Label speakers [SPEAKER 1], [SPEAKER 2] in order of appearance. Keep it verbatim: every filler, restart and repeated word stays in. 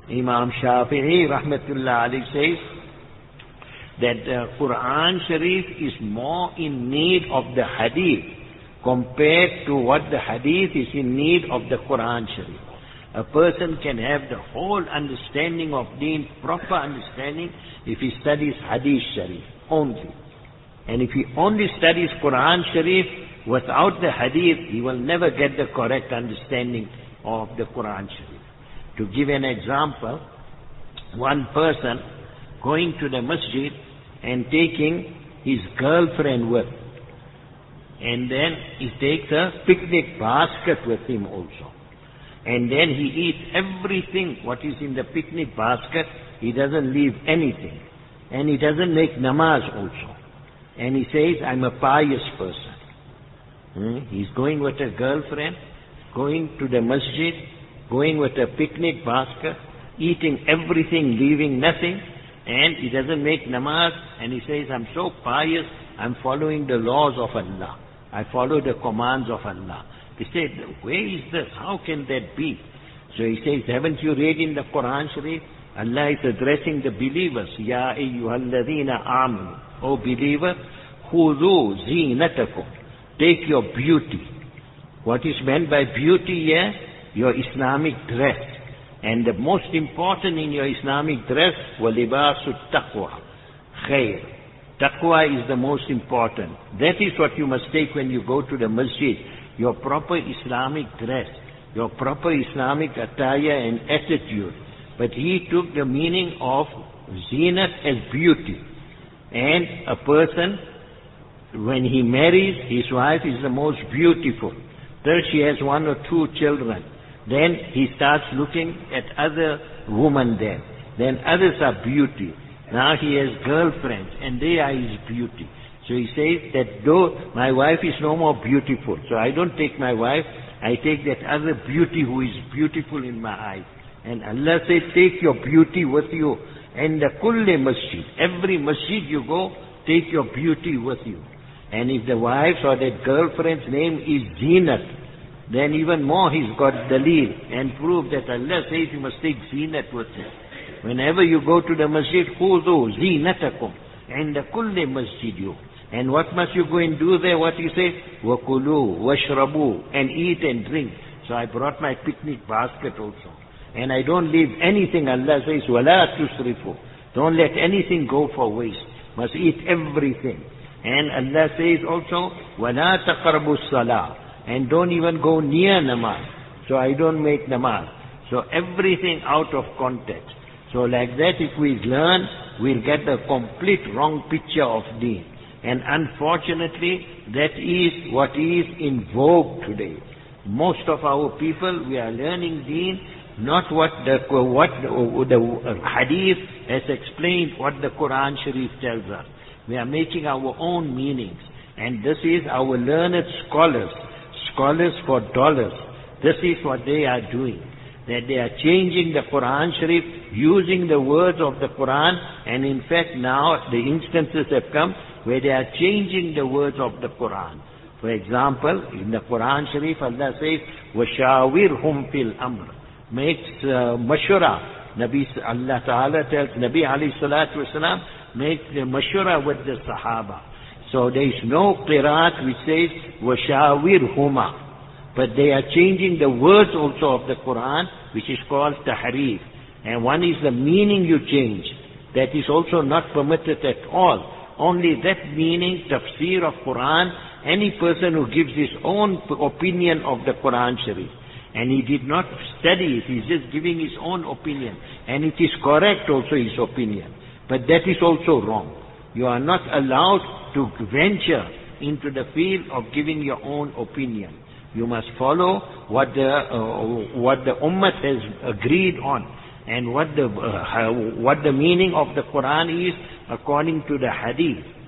[SPEAKER 1] Imam Shafi'i rahmatullah alayhi says that the Quran Sharif is more in need of the Hadith compared to what the Hadith is in need of the Quran Sharif. A person can have the whole understanding of Deen, proper understanding, if he studies Hadith Sharif only. And if he only studies Quran Sharif without the Hadith, he will never get the correct understanding of the Quran Sharif. To give an example, one person going to the masjid and taking his girlfriend with, and then he takes a picnic basket with him also. And then he eats everything what is in the picnic basket. He doesn't leave anything. And he doesn't make namaz also. And he says, I'm a pious person. Hmm? He's going with a girlfriend, going to the masjid, going with a picnic basket, eating everything, leaving nothing, and he doesn't make namaz, and he says, I'm so pious, I'm following the laws of Allah. I follow the commands of Allah. He said, where is this? How can that be? So he says, haven't you read in the Quran Sharif? Allah is addressing the believers. Ya ayyuhalladhina amanu. O believer, khudhu zinatakum. Take your beauty. What is meant by beauty here? Your Islamic dress. And the most important in your Islamic dress, walibasu taqwa. Khair. Taqwa is the most important. That is what you must take when you go to the masjid. Your proper Islamic dress, your proper Islamic attire and attitude. But he took the meaning of zinat as beauty. And a person, when he marries, his wife is the most beautiful. Till she has one or two children. Then he starts looking at other women there. Then others are beauty. Now he has girlfriends and they are his beauty. So he says that though my wife is no more beautiful, so I don't take my wife, I take that other beauty who is beautiful in my eyes. And Allah said, take your beauty with you. And the kulle masjid, every masjid you go, take your beauty with you. And if the wife's or that girlfriend's name is Zinat, then even more he's got dalil and proof that Allah says you must take Zinat with you. Whenever you go to the masjid, khudhu zinatakum, and the kulle masjid you. And what must you go and do there? What you say? Wakulu, washrabu, and eat and drink. So I brought my picnic basket also. And I don't leave anything. Allah says, wala tusrifu. Don't let anything go for waste. Must eat everything. And Allah says also, wala taqrabu salah. And don't even go near namaz. So I don't make namaz. So everything out of context. So like that, if we learn, we'll get a complete wrong picture of deen. And unfortunately, that is what is in vogue today. Most of our people, we are learning deen, not what the, what the hadith has explained, what the Quran Sharif tells us. We are making our own meanings. And this is our learned scholars, scholars for dollars. This is what they are doing. That they are changing the Quran Sharif, using the words of the Quran, and in fact now the instances have come where they are changing the words of the Quran. For example, in the Quran Sharif, Allah says, وَشَاوِرْهُمْ فِي الْأَمْرِ, makes uh, mashura. Nabi, Allah Ta'ala tells Nabi alayhi salatu wasalam, make the mashura with the Sahaba. So there is no qiraat which says, وَشَاوِرْهُمَا. But they are changing the words also of the Quran, which is called tahrif. And one is the meaning you change. That is also not permitted at all. Only that meaning, tafsir of Quran, any person who gives his own opinion of the Quran Sharif, and he did not study it, he's just giving his own opinion, and it is correct also his opinion. But that is also wrong. You are not allowed to venture into the field of giving your own opinion. You must follow what the uh, what the ummah has agreed on, and what the uh, what the meaning of the Quran is according to the hadith.